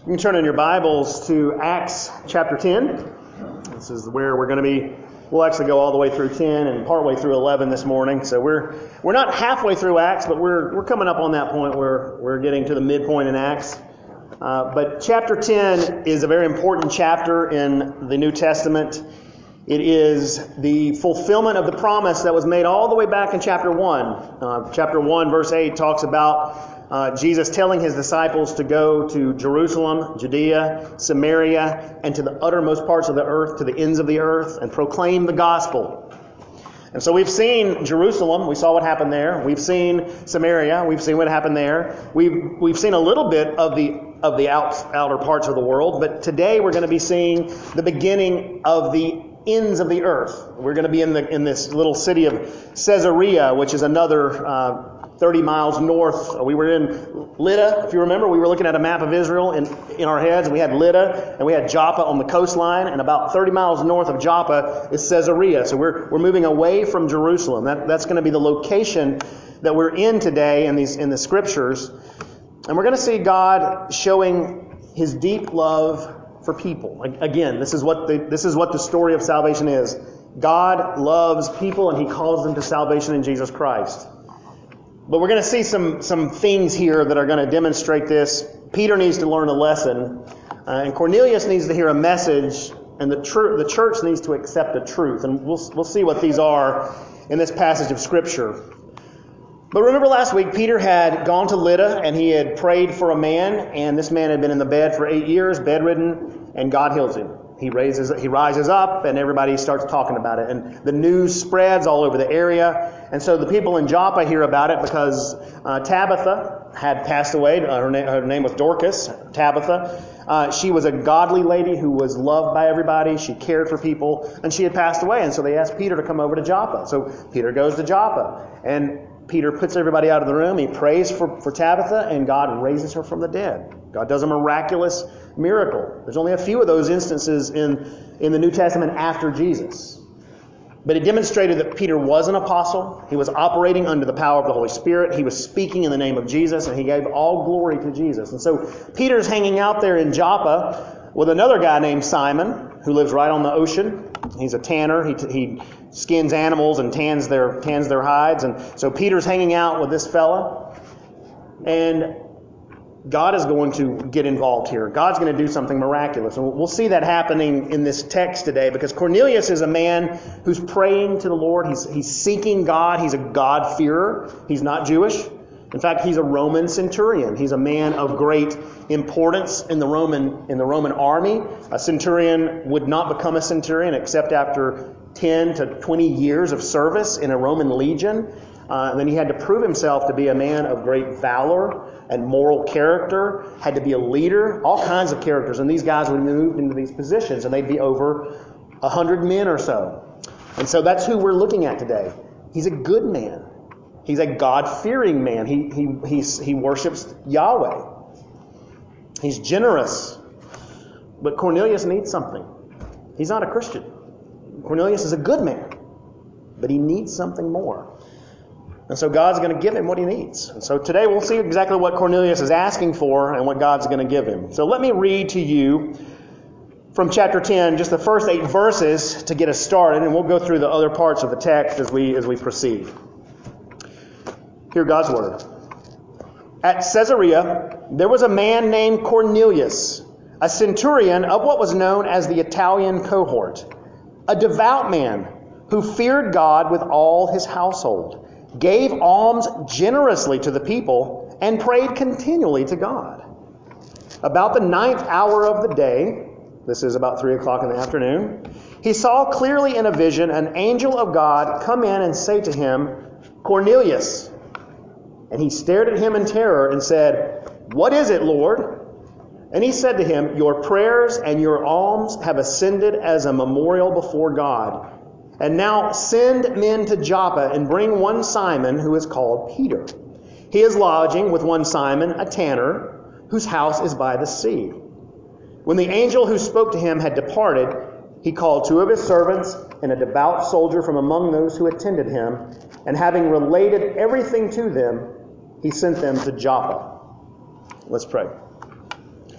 You can turn in your Bibles to Acts chapter 10. This is where we're going to be. We'll actually go all the way through 10 and partway through 11 this morning. So we're not halfway through Acts, but we're coming up on that point where we're getting to the midpoint in Acts. But chapter 10 is a very important chapter in the New Testament. It is the fulfillment of the promise that was made all the way back in chapter 1. Chapter 1, verse 8 talks about Jesus telling his disciples to go to Jerusalem, Judea, Samaria, and to the uttermost parts of the earth, to the ends of the earth, and proclaim the gospel. And so we've seen Jerusalem. We saw what happened there. We've seen Samaria. We've seen what happened there. We've seen a little bit of the outer parts of the world. But today we're going to be seeing the beginning of the ends of the earth. We're going to be in this little city of Caesarea, which is another 30 miles north. We were in Lydda, if you remember. We were looking at a map of Israel in our heads, and we had Lydda, and we had Joppa on the coastline, and about 30 miles north of Joppa is Caesarea. So we're moving away from Jerusalem. That's going to be the location that we're in today in the scriptures. And we're going to see God showing his deep love for people. Again, this is what the story of salvation is. God loves people, and he calls them to salvation in Jesus Christ. But we're going to see some things here that are going to demonstrate this. Peter needs to learn a lesson, and Cornelius needs to hear a message, and the church needs to accept a truth. And we'll see what these are in this passage of Scripture. But remember last week, Peter had gone to Lydda, and he had prayed for a man, and this man had been in the bed for 8 years, bedridden, and God heals him. He rises up, and everybody starts talking about it. And the news spreads all over the area. And so the people in Joppa hear about it because Tabitha had passed away. Her name was Dorcas, Tabitha. She was a godly lady who was loved by everybody. She cared for people, and she had passed away. And so they asked Peter to come over to Joppa. So Peter goes to Joppa, and Peter puts everybody out of the room. He prays for Tabitha, and God raises her from the dead. God does a miraculous miracle. There's only a few of those instances in the New Testament after Jesus. But it demonstrated that Peter was an apostle. He was operating under the power of the Holy Spirit. He was speaking in the name of Jesus, and he gave all glory to Jesus. And so Peter's hanging out there in Joppa with another guy named Simon, who lives right on the ocean. He's a tanner. He skins animals and tans their hides. And so Peter's hanging out with this fella. And God is going to get involved here. God's going to do something miraculous. And we'll see that happening in this text today, because Cornelius is a man who's praying to the Lord. He's seeking God. He's a God-fearer. He's not Jewish. In fact, he's a Roman centurion. He's a man of great importance in the Roman army. A centurion would not become a centurion except after 10 to 20 years of service in a Roman legion. Then he had to prove himself to be a man of great valor and moral character, had to be a leader, all kinds of characters. And these guys would be moved into these positions, and they'd be over 100 men or so. And so that's who we're looking at today. He's a good man. He's a God-fearing man. He worships Yahweh. He's generous. But Cornelius needs something. He's not a Christian. Cornelius is a good man, but he needs something more. And so God's going to give him what he needs. And so today we'll see exactly what Cornelius is asking for and what God's going to give him. So let me read to you from chapter 10, just the first 8 verses to get us started, and we'll go through the other parts of the text as we proceed. Hear God's word. At Caesarea, there was a man named Cornelius, a centurion of what was known as the Italian cohort, a devout man who feared God with all his household, gave alms generously to the people, and prayed continually to God. About the 9th hour of the day, this is about 3 o'clock in the afternoon, he saw clearly in a vision an angel of God come in and say to him, "Cornelius." And he stared at him in terror and said, "What is it, Lord?" And he said to him, "Your prayers and your alms have ascended as a memorial before God. And now send men to Joppa and bring one Simon who is called Peter. He is lodging with one Simon, a tanner, whose house is by the sea." When the angel who spoke to him had departed, he called 2 of his servants and a devout soldier from among those who attended him, and having related everything to them, he sent them to Joppa. Let's pray.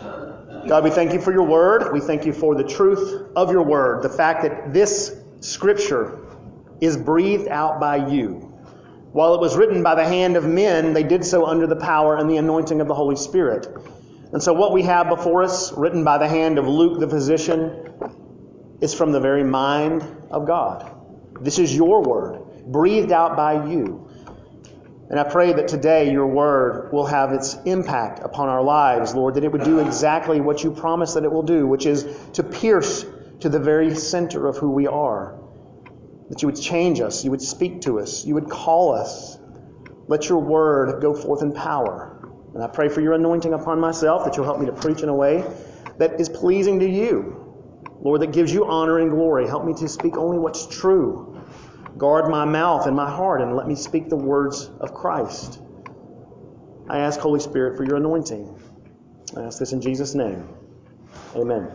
God, we thank you for your word. We thank you for the truth of your word. The fact that this scripture is breathed out by you. While it was written by the hand of men, they did so under the power and the anointing of the Holy Spirit. And so what we have before us, written by the hand of Luke the physician, is from the very mind of God. This is your word, breathed out by you. And I pray that today your word will have its impact upon our lives, Lord, that it would do exactly what you promised that it will do, which is to pierce to the very center of who we are. That you would change us, you would speak to us, you would call us. Let your word go forth in power. And I pray for your anointing upon myself, that you'll help me to preach in a way that is pleasing to you. Lord, that gives you honor and glory. Help me to speak only what's true. Guard my mouth and my heart and let me speak the words of Christ. I ask, Holy Spirit, for your anointing. I ask this in Jesus' name. Amen.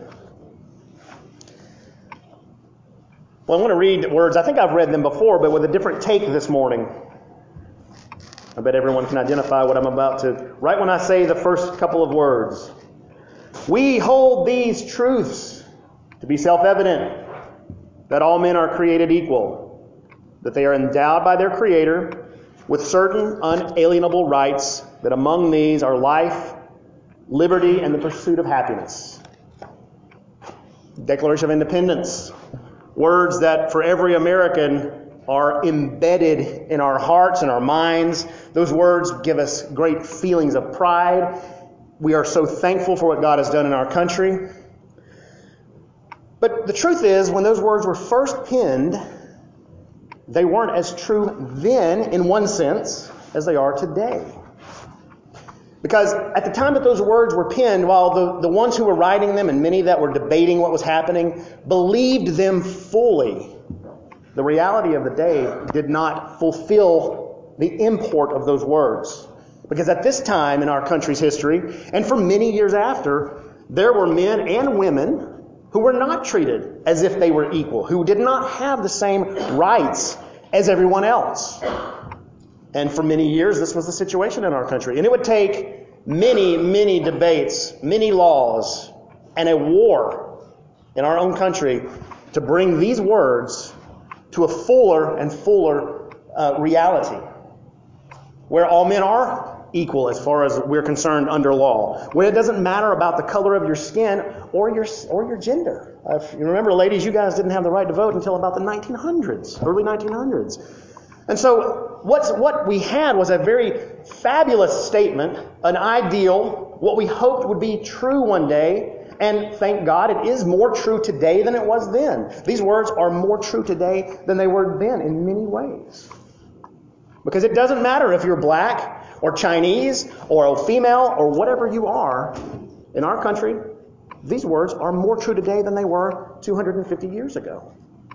Well, I want to read words. I think I've read them before, but with a different take this morning. I bet everyone can identify what I'm about to. Right when I say the first couple of words. We hold these truths to be self-evident, that all men are created equal, that they are endowed by their Creator with certain unalienable rights, that among these are life, liberty, and the pursuit of happiness. Declaration of Independence. Words that for every American are embedded in our hearts and our minds. Those words give us great feelings of pride. We are so thankful for what God has done in our country. But the truth is, when those words were first penned, they weren't as true then, in one sense, as they are today. Because at the time that those words were penned, while the ones who were writing them and many that were debating what was happening believed them fully, the reality of the day did not fulfill the import of those words. Because at this time in our country's history, and for many years after, there were men and women who were not treated as if they were equal, who did not have the same rights as everyone else. And for many years, this was the situation in our country. And it would take many, many debates, many laws, and a war in our own country to bring these words to a fuller and fuller reality, where all men are equal as far as we're concerned under law, where it doesn't matter about the color of your skin or your gender. If you remember, ladies, you guys didn't have the right to vote until about the 1900s, early 1900s. And so what we had was a very fabulous statement, an ideal, what we hoped would be true one day. And thank God it is more true today than it was then. These words are more true today than they were then in many ways. Because it doesn't matter if you're black or Chinese or a female or whatever you are in our country, these words are more true today than they were 250 years ago.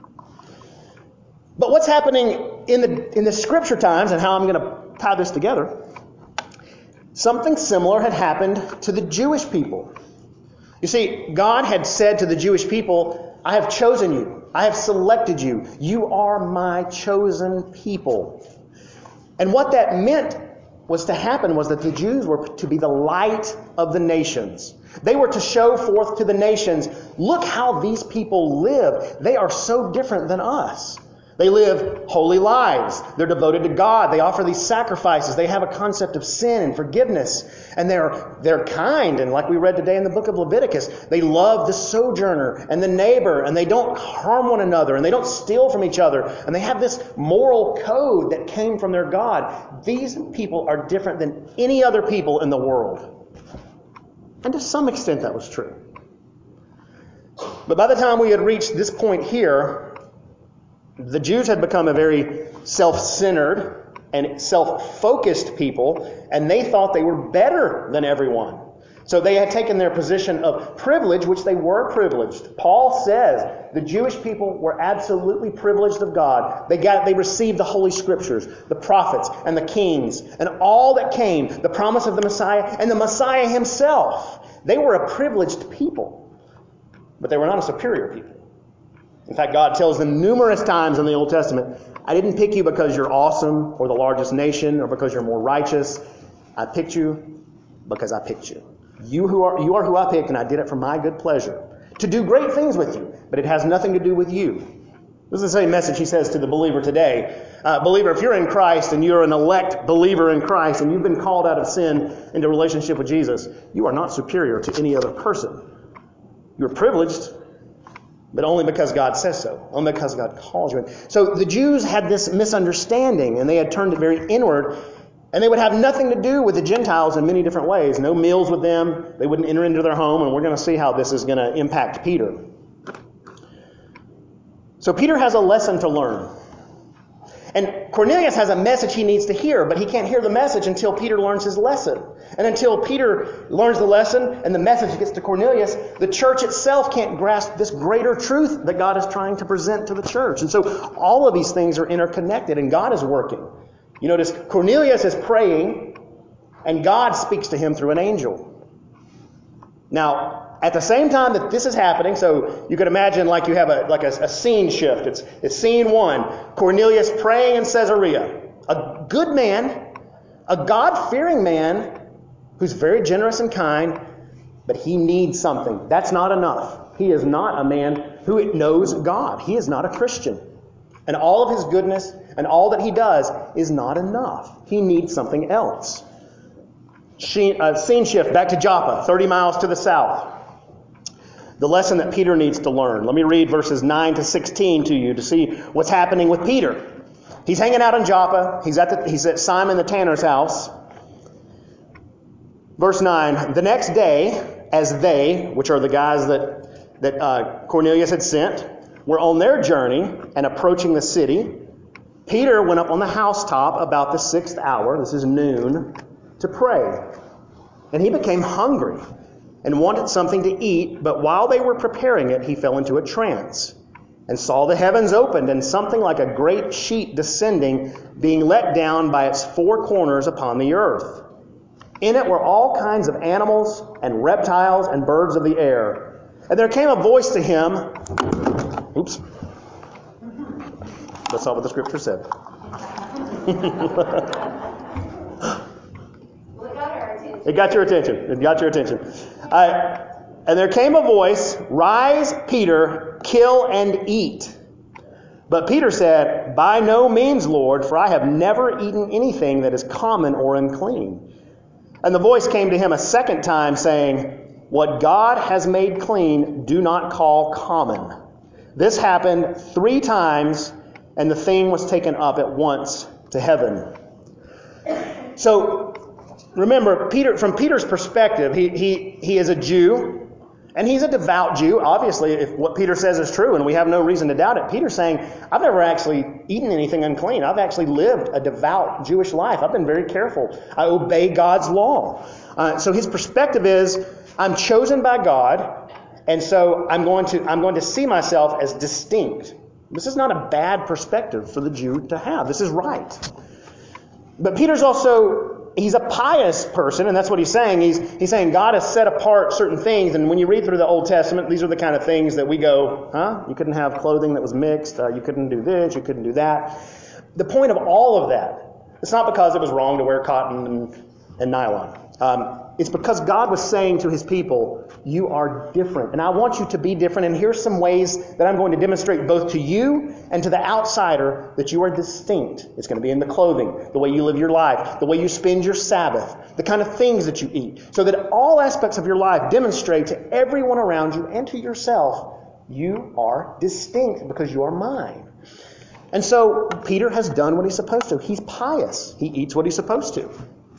But what's happening in the scripture times, and how I'm going to tie this together, something similar had happened to the Jewish people. You see, God had said to the Jewish people, I have chosen you. I have selected you. You are my chosen people. And what that meant was to happen was that the Jews were to be the light of the nations. They were to show forth to the nations, look how these people live. They are so different than us. They live holy lives. They're devoted to God. They offer these sacrifices. They have a concept of sin and forgiveness. And they're kind. And like we read today in the book of Leviticus, they love the sojourner and the neighbor. And they don't harm one another. And they don't steal from each other. And they have this moral code that came from their God. These people are different than any other people in the world. And to some extent that was true. But by the time we had reached this point here, the Jews had become a very self-centered and self-focused people, and they thought they were better than everyone. So they had taken their position of privilege, which they were privileged. Paul says the Jewish people were absolutely privileged of God. They received the Holy Scriptures, the prophets, and the kings, and all that came, the promise of the Messiah, and the Messiah himself. They were a privileged people, but they were not a superior people. In fact, God tells them numerous times in the Old Testament, I didn't pick you because you're awesome or the largest nation or because you're more righteous. I picked you because I picked you. You are who I picked, and I did it for my good pleasure, to do great things with you, but it has nothing to do with you. This is the same message he says to the believer today. Believer, if you're in Christ and you're an elect believer in Christ and you've been called out of sin into relationship with Jesus, you are not superior to any other person. You're privileged, but only because God says so, only because God calls you in. So the Jews had this misunderstanding, and they had turned it very inward, and they would have nothing to do with the Gentiles in many different ways. No meals with them. They wouldn't enter into their home, and we're going to see how this is going to impact Peter. So Peter has a lesson to learn. And Cornelius has a message he needs to hear, but he can't hear the message until Peter learns his lesson. And until Peter learns the lesson and the message gets to Cornelius, the church itself can't grasp this greater truth that God is trying to present to the church. And so all of these things are interconnected, and God is working. You notice Cornelius is praying, and God speaks to him through an angel. Now, at the same time that this is happening, so you could imagine like you have a scene shift. It's scene one. Cornelius praying in Caesarea. A good man, a God-fearing man who's very generous and kind, but he needs something. That's not enough. He is not a man who knows God. He is not a Christian. And all of his goodness and all that he does is not enough. He needs something else. Scene shift back to Joppa, 30 miles to the south. The lesson that Peter needs to learn. Let me read verses 9 to 16 to you to see what's happening with Peter. He's hanging out in Joppa. He's at Simon the tanner's house. Verse 9, the next day, as they, which are the guys that Cornelius had sent, were on their journey and approaching the city, Peter went up on the housetop about the 6th hour, this is noon, to pray. And he became hungry and wanted something to eat, but while they were preparing it, he fell into a trance and saw the heavens opened and something like a great sheet descending, being let down by its four corners upon the earth. In it were all kinds of animals and reptiles and birds of the air. And there came a voice to him. Oops. That's not what the scripture said. It got your attention. It got your attention. And there came a voice, rise, Peter, kill and eat. But Peter said, by no means, Lord, for I have never eaten anything that is common or unclean. And the voice came to him a second time, saying, what God has made clean, do not call common. This happened 3 times, and the thing was taken up at once to heaven. So, remember, from Peter's perspective, he is a Jew, and he's a devout Jew. Obviously, if what Peter says is true, and we have no reason to doubt it, Peter's saying, I've never actually eaten anything unclean. I've actually lived a devout Jewish life. I've been very careful. I obey God's law. So his perspective is, I'm chosen by God, and so I'm going to see myself as distinct. This is not a bad perspective for the Jew to have. This is right. But Peter's also, he's a pious person, and that's what he's saying. He's saying God has set apart certain things, and when you read through the Old Testament, these are the kind of things that we go, you couldn't have clothing that was mixed, you couldn't do this, you couldn't do that. The point of all of that, it's not because it was wrong to wear cotton and nylon. It's because God was saying to his people, you are different, and I want you to be different, and here's some ways that I'm going to demonstrate both to you and to the outsider that you are distinct. It's going to be in the clothing, the way you live your life, the way you spend your Sabbath, the kind of things that you eat, so that all aspects of your life demonstrate to everyone around you and to yourself, you are distinct because you are mine. And so Peter has done what he's supposed to. He's pious. He eats what he's supposed to.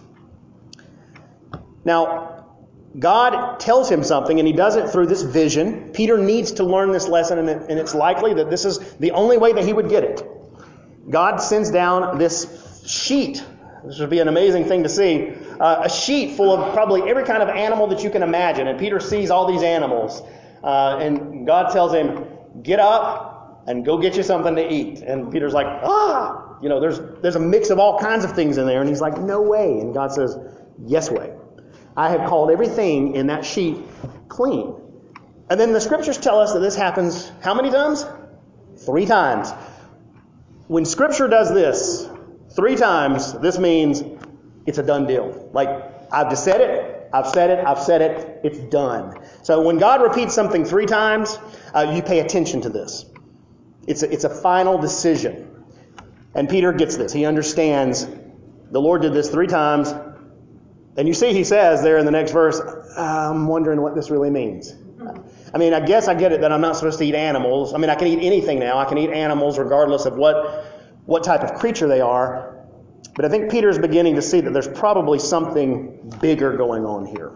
Now, God tells him something, and he does it through this vision. Peter needs to learn this lesson, and it's likely that this is the only way that he would get it. God sends down this sheet. This would be an amazing thing to see. A sheet full of probably every kind of animal that you can imagine. And Peter sees all these animals. And God tells him, get up and go get you something to eat. And Peter's like, there's a mix of all kinds of things in there. And he's like, no way. And God says, yes way. I have called everything in that sheet clean. And then the scriptures tell us that this happens how many times? 3 times. When scripture does this 3 times, this means it's a done deal. Like, I've just said it. it. I've said it. I've said it. It's done. So when God repeats something 3 times, you pay attention to this. It's a final decision. And Peter gets this. He understands the Lord did this 3 times. And you see he says there in the next verse, I'm wondering what this really means. I mean, I guess I get it that I'm not supposed to eat animals. I mean, I can eat anything now. I can eat animals regardless of what type of creature they are. But I think Peter is beginning to see that there's probably something bigger going on here.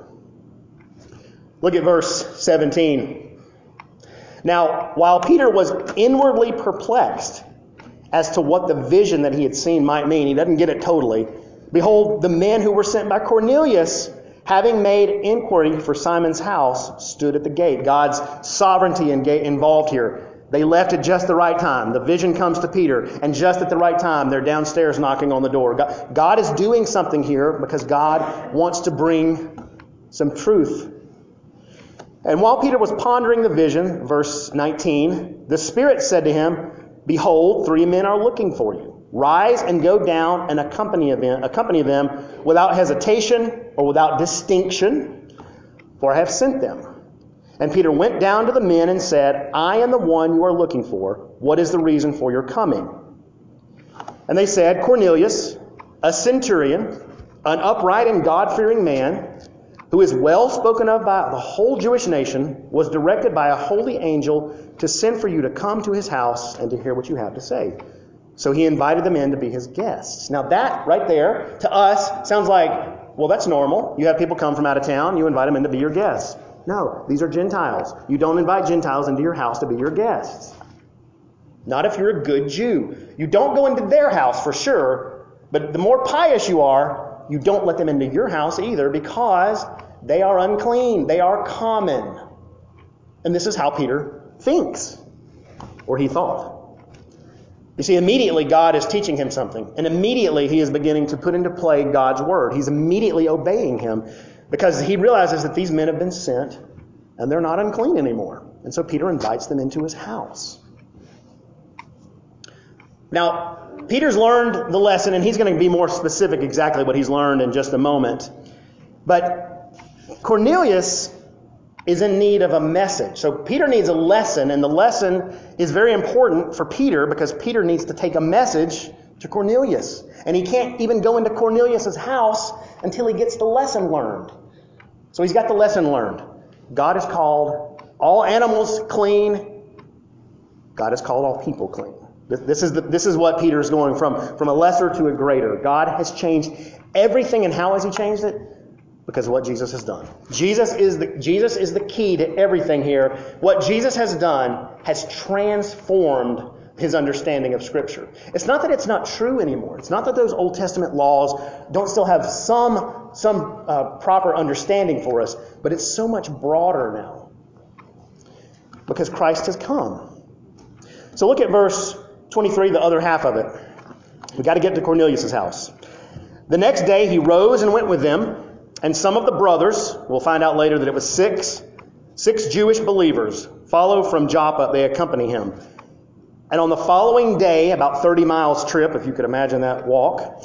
Look at verse 17. Now, while Peter was inwardly perplexed as to what the vision that he had seen might mean, he doesn't get it totally. Behold, the men who were sent by Cornelius, having made inquiry for Simon's house, stood at the gate. God's sovereignty involved here. They left at just the right time. The vision comes to Peter, and just at the right time, they're downstairs knocking on the door. God is doing something here because God wants to bring some truth. And while Peter was pondering the vision, verse 19, the Spirit said to him, Behold, 3 men are looking for you. Rise and go down and accompany them without hesitation or without distinction, for I have sent them. And Peter went down to the men and said, I am the one you are looking for. What is the reason for your coming? And they said, Cornelius, a centurion, an upright and God-fearing man, who is well spoken of by the whole Jewish nation, was directed by a holy angel to send for you to come to his house and to hear what you have to say. So he invited them in to be his guests. Now that right there, to us, sounds like, well, that's normal. You have people come from out of town, you invite them in to be your guests. No, these are Gentiles. You don't invite Gentiles into your house to be your guests. Not if you're a good Jew. You don't go into their house for sure, but the more pious you are, you don't let them into your house either because they are unclean. They are common. And this is how Peter thinks, or he thought. You see, immediately God is teaching him something, and immediately he is beginning to put into play God's word. He's immediately obeying him because he realizes that these men have been sent and they're not unclean anymore. And so Peter invites them into his house. Now, Peter's learned the lesson, and he's going to be more specific exactly what he's learned in just a moment. But Cornelius is in need of a message. So Peter needs a lesson, and the lesson is very important for Peter because Peter needs to take a message to Cornelius. And he can't even go into Cornelius' house until he gets the lesson learned. So he's got the lesson learned. God has called all animals clean. God has called all people clean. This is what Peter is going from a lesser to a greater. God has changed everything, and how has he changed it? Because of what Jesus has done. Jesus is the key to everything here. What Jesus has done has transformed his understanding of Scripture. It's not that it's not true anymore. It's not that those Old Testament laws don't still have some proper understanding for us, but it's so much broader now because Christ has come. So look at verse 23, the other half of it. We've got to get to Cornelius' house. The next day he rose and went with them, and some of the brothers, we'll find out later that it was six Jewish believers, follow from Joppa. They accompany him. And on the following day, about 30 miles trip, if you could imagine that walk,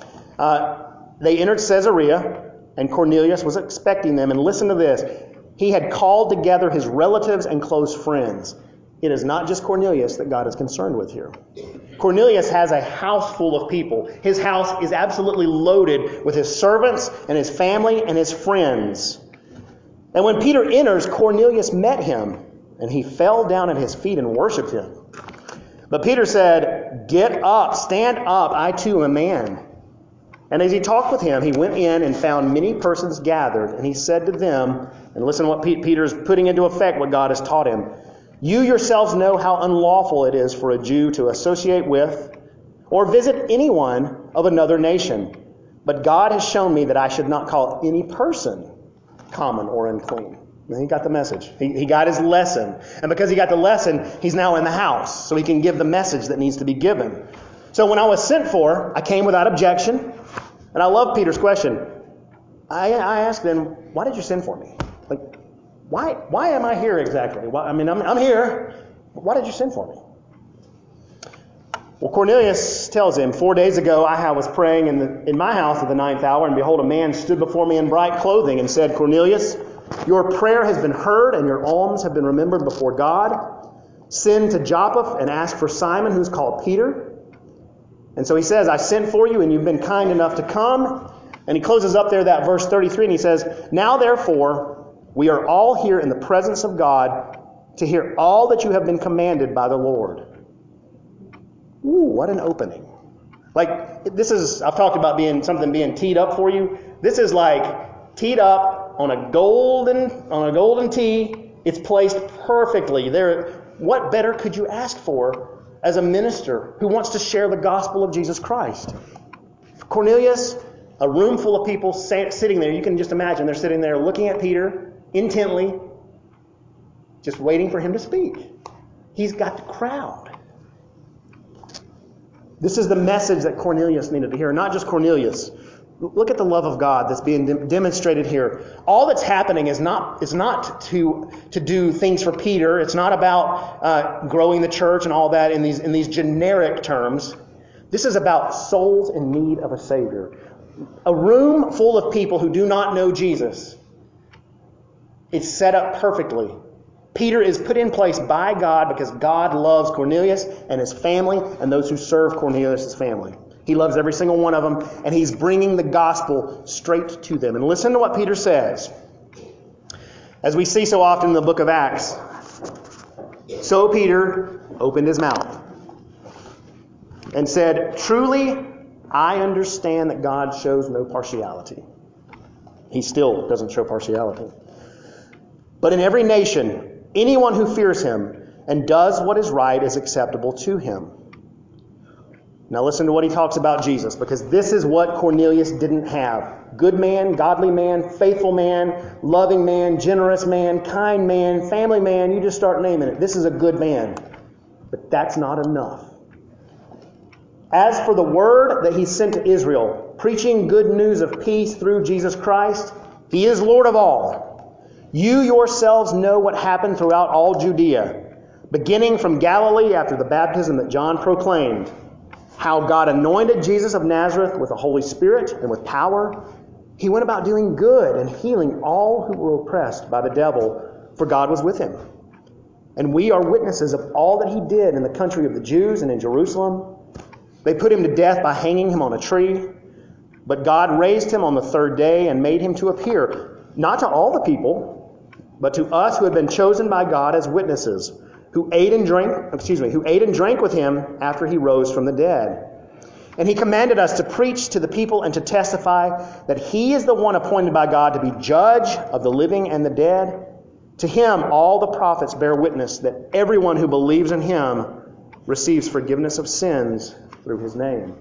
they entered Caesarea, and Cornelius was expecting them. And listen to this. He had called together his relatives and close friends. It is not just Cornelius that God is concerned with here. Cornelius has a house full of people. His house is absolutely loaded with his servants and his family and his friends. And when Peter enters, Cornelius met him, and he fell down at his feet and worshipped him. But Peter said, Get up, stand up, I too am a man. And as he talked with him, he went in and found many persons gathered, and he said to them, and listen to what Peter is putting into effect what God has taught him. You yourselves know how unlawful it is for a Jew to associate with or visit anyone of another nation. But God has shown me that I should not call any person common or unclean. And he got the message. He got his lesson. And because he got the lesson, he's now in the house. So he can give the message that needs to be given. So when I was sent for, I came without objection. And I love Peter's question. I asked them, why did you send for me? Like, why am I here exactly? I'm here. Why did you send for me? Well, Cornelius tells him, 4 days ago I was praying in my house at the 9th hour, and behold, a man stood before me in bright clothing and said, Cornelius, your prayer has been heard, and your alms have been remembered before God. Send to Joppa and ask for Simon, who's called Peter. And so he says, I sent for you, and you've been kind enough to come. And he closes up there that verse 33, and he says, Now therefore, we are all here in the presence of God to hear all that you have been commanded by the Lord. Ooh, what an opening. Like, this is, I've talked about something being teed up for you. This is like teed up on a golden tee. It's placed perfectly. What better could you ask for as a minister who wants to share the gospel of Jesus Christ? Cornelius, a room full of people sitting there. You can just imagine they're sitting there looking at Peter intently, just waiting for him to speak. He's got the crowd. This is the message that Cornelius needed to hear. Not just Cornelius. Look at the love of God that's being demonstrated here. All that's happening is not to do things for Peter. It's not about growing the church and all that in these generic terms. This is about souls in need of a Savior. A room full of people who do not know Jesus. It's set up perfectly. Peter is put in place by God because God loves Cornelius and his family and those who serve Cornelius' family. He loves every single one of them, and he's bringing the gospel straight to them. And listen to what Peter says. As we see so often in the book of Acts, so Peter opened his mouth and said, Truly, I understand that God shows no partiality. He still doesn't show partiality. But in every nation, anyone who fears him and does what is right is acceptable to him. Now listen to what he talks about Jesus, because this is what Cornelius didn't have. Good man, godly man, faithful man, loving man, generous man, kind man, family man, you just start naming it. This is a good man. But that's not enough. As for the word that he sent to Israel, preaching good news of peace through Jesus Christ, he is Lord of all. You yourselves know what happened throughout all Judea, beginning from Galilee after the baptism that John proclaimed, how God anointed Jesus of Nazareth with the Holy Spirit and with power. He went about doing good and healing all who were oppressed by the devil, for God was with him. And we are witnesses of all that he did in the country of the Jews and in Jerusalem. They put him to death by hanging him on a tree. But God raised him on the third day and made him to appear, not to all the people, but to us who had been chosen by God as witnesses, who ate and drank with him after he rose from the dead. And he commanded us to preach to the people and to testify that he is the one appointed by God to be judge of the living and the dead. To him all the prophets bear witness that everyone who believes in him receives forgiveness of sins through his name.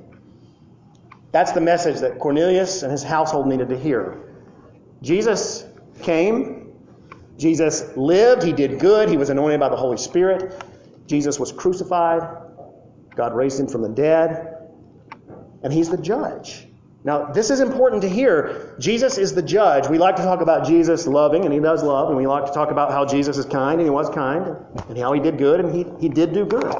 That's the message that Cornelius and his household needed to hear. Jesus came. Jesus lived. He did good. He was anointed by the Holy Spirit. Jesus was crucified. God raised him from the dead. And he's the judge. Now, this is important to hear. Jesus is the judge. We like to talk about Jesus loving, and he does love. And we like to talk about how Jesus is kind, and he was kind. And how he did good, and he did do good.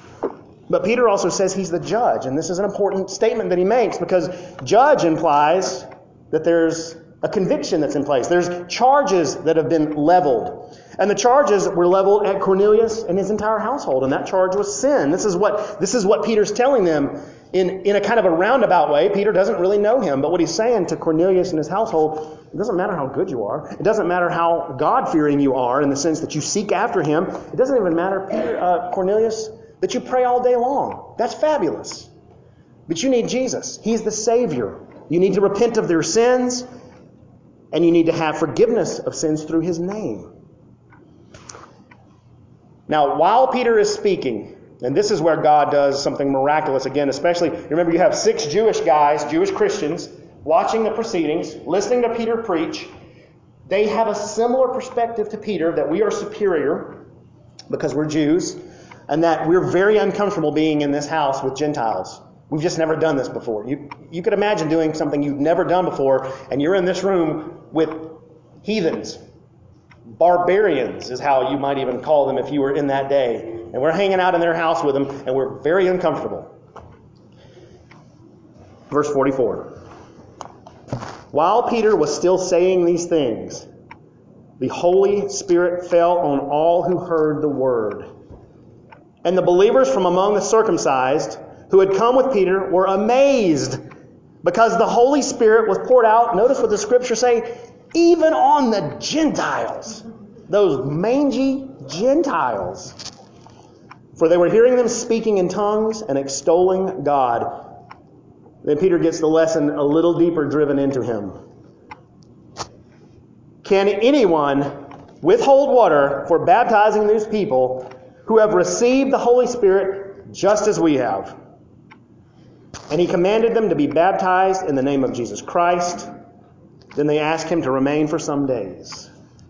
But Peter also says he's the judge. And this is an important statement that he makes, because judge implies that there's a conviction that's in place. There's charges that have been leveled. And the charges were leveled at Cornelius and his entire household. And that charge was sin. This is what Peter's telling them in a kind of a roundabout way. Peter doesn't really know him. But what he's saying to Cornelius and his household, it doesn't matter how good you are. It doesn't matter how God-fearing you are in the sense that you seek after him. It doesn't even matter, Cornelius, that you pray all day long. That's fabulous. But you need Jesus. He's the Savior. You need to repent of their sins. And you need to have forgiveness of sins through his name. Now, while Peter is speaking, and this is where God does something miraculous again, especially, remember you have 6 Jewish guys, Jewish Christians, watching the proceedings, listening to Peter preach. They have a similar perspective to Peter, that we are superior because we're Jews, and that we're very uncomfortable being in this house with Gentiles. We've just never done this before. You could imagine doing something you've never done before, and you're in this room with heathens. Barbarians is how you might even call them if you were in that day. And we're hanging out in their house with them, and we're very uncomfortable. Verse 44. While Peter was still saying these things, the Holy Spirit fell on all who heard the word. And the believers from among the circumcised who had come with Peter were amazed because the Holy Spirit was poured out, notice what the scriptures say, even on the Gentiles, those mangy Gentiles. For they were hearing them speaking in tongues and extolling God. Then Peter gets the lesson a little deeper driven into him. Can anyone withhold water for baptizing these people who have received the Holy Spirit just as we have? And he commanded them to be baptized in the name of Jesus Christ. Then they asked him to remain for some days.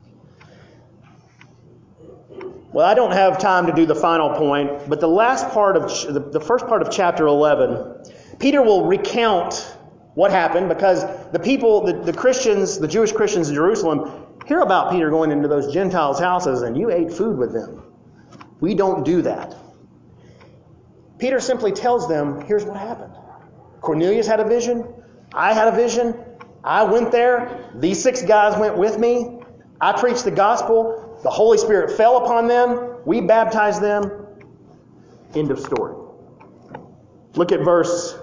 Well, I don't have time to do the final point, but the first part of chapter 11, Peter will recount what happened because the people, the Christians, the Jewish Christians in Jerusalem, hear about Peter going into those Gentiles' houses and you ate food with them. We don't do that. Peter simply tells them, here's what happened. Cornelius had a vision. I had a vision. I went there. These 6 guys went with me. I preached the gospel. The Holy Spirit fell upon them. We baptized them. End of story. Look at verse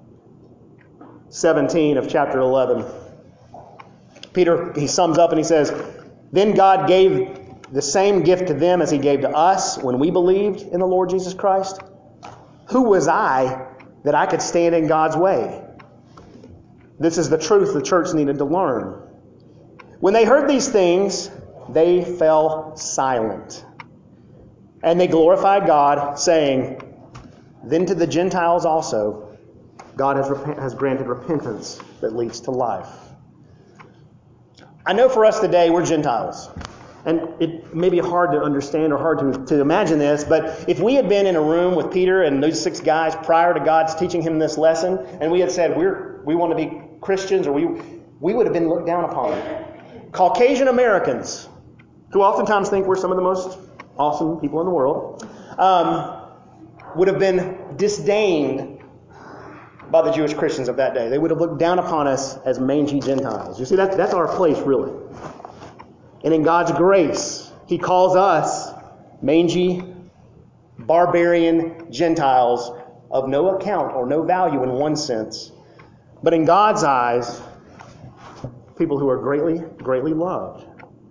17 of chapter 11. Peter, he sums up and he says, Then God gave the same gift to them as he gave to us when we believed in the Lord Jesus Christ. Who was I that I could stand in God's way? This is the truth the church needed to learn. When they heard these things, they fell silent. And they glorified God, saying, Then to the Gentiles also, God has granted repentance that leads to life. I know for us today, we're Gentiles. And it may be hard to understand or hard to imagine this, but if we had been in a room with Peter and those 6 guys prior to God's teaching him this lesson, and we had said, we want to be Christians, or we would have been looked down upon. Caucasian Americans, who oftentimes think we're some of the most awesome people in the world, would have been disdained by the Jewish Christians of that day. They would have looked down upon us as mangy Gentiles. You see, that's our place, really. And in God's grace, He calls us mangy, barbarian Gentiles of no account or no value in one sense. But in God's eyes, people who are greatly, greatly loved.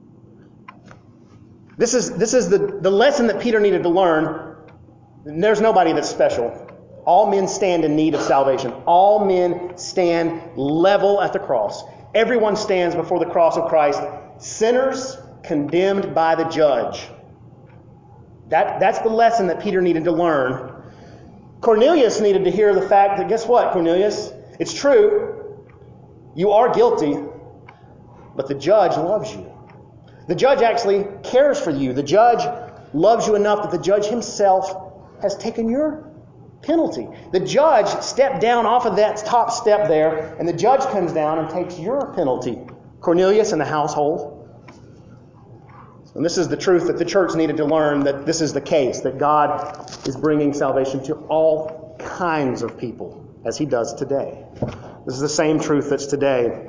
This is the lesson that Peter needed to learn. There's nobody that's special. All men stand in need of salvation. All men stand level at the cross. Everyone stands before the cross of Christ. Sinners condemned by the judge. That's the lesson that Peter needed to learn. Cornelius needed to hear the fact that, guess what, Cornelius? It's true. You are guilty, but the judge loves you. The judge actually cares for you. The judge loves you enough that the judge himself has taken your penalty. The judge stepped down off of that top step there, and the judge comes down and takes your penalty. Cornelius and the household. And this is the truth that the church needed to learn, that this is the case, that God is bringing salvation to all kinds of people, as He does today. This is the same truth that's today.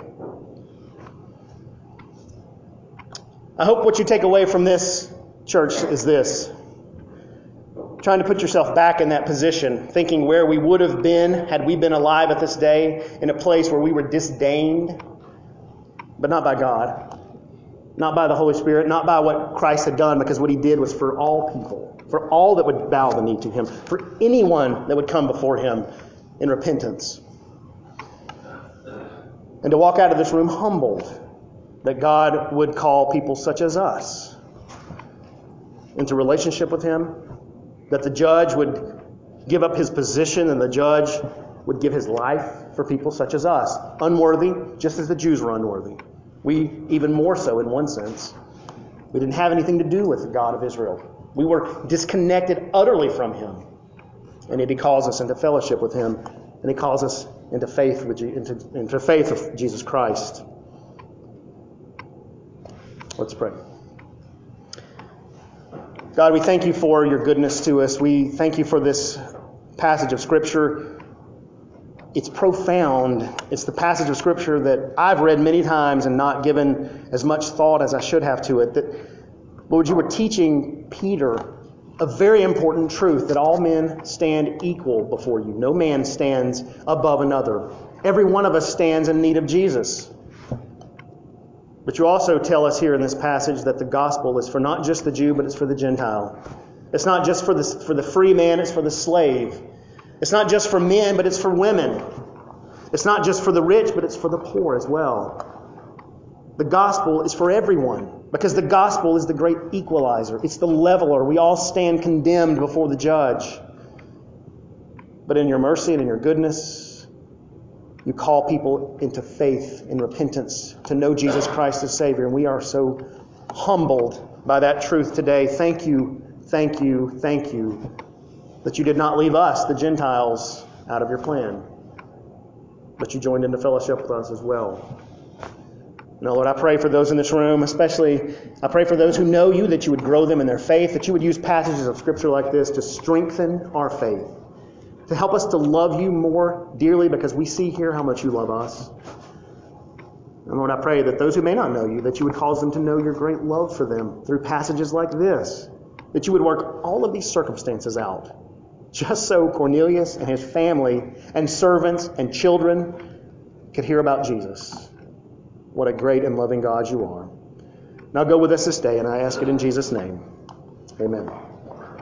I hope what you take away from this, church, is this. Trying to put yourself back in that position, thinking where we would have been had we been alive at this day, in a place where we were disdained, but not by God, not by the Holy Spirit, not by what Christ had done, because what He did was for all people, for all that would bow the knee to Him, for anyone that would come before Him in repentance. And to walk out of this room humbled that God would call people such as us into relationship with Him, that the judge would give up his position and the judge would give his life for people such as us. Unworthy, just as the Jews were unworthy. We, even more so in one sense. We didn't have anything to do with the God of Israel. We were disconnected utterly from Him. And yet He calls us into fellowship with Him. And He calls us into faith into faith of Jesus Christ. Let's pray. God, we thank You for Your goodness to us. We thank You for this passage of Scripture. it's profound. It's the passage of Scripture that I've read many times and not given as much thought as I should have to it. That, Lord, you were teaching Peter a very important truth, that all men stand equal before you. No man stands above another. Every one of us stands in need of Jesus. But you also tell us here in this passage that the gospel is for not just the Jew, but it's for the Gentile. It's not just for the free man, it's for the slave. It's not just for men, but it's for women. It's not just for the rich, but it's for the poor as well. The gospel is for everyone, because the gospel is the great equalizer. It's the leveler. We all stand condemned before the judge. But in your mercy and in your goodness, you call people into faith and repentance to know Jesus Christ as Savior. And we are so humbled by that truth today. Thank you, thank you, thank you that you did not leave us, the Gentiles, out of your plan, but you joined into fellowship with us as well. Now, Lord, I pray for those in this room, especially I pray for those who know you, that you would grow them in their faith, that you would use passages of Scripture like this to strengthen our faith, to help us to love you more dearly, because we see here how much you love us. And Lord, I pray that those who may not know you, that you would cause them to know your great love for them through passages like this, that you would work all of these circumstances out, just so Cornelius and his family and servants and children could hear about Jesus. What a great and loving God you are. Now go with us this day, and I ask it in Jesus' name. Amen.